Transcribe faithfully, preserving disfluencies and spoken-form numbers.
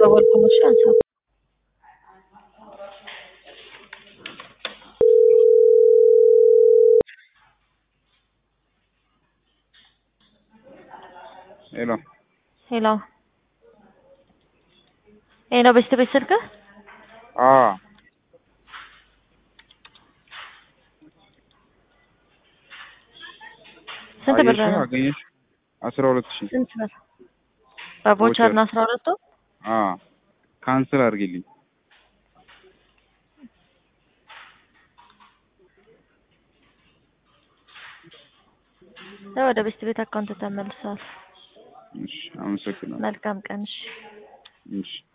እየደወልኩ ነው። እሺ አንሳው። ሄሎ ሄሎ ሄሎ በስተ በስልክ አ ስንት ብር አየሽ ነው? አገኘሽ አስራ ሁለት ሺህ ስንት ብር? በቦቸር ነው አስራ ሁለት አ ካንሰል አድርጊልኝ። ወደ በስተ ቤት አካውንት ተመልሷል። እሺ አመሰግናለሁ። መልካም ቀን። እሺ እሺ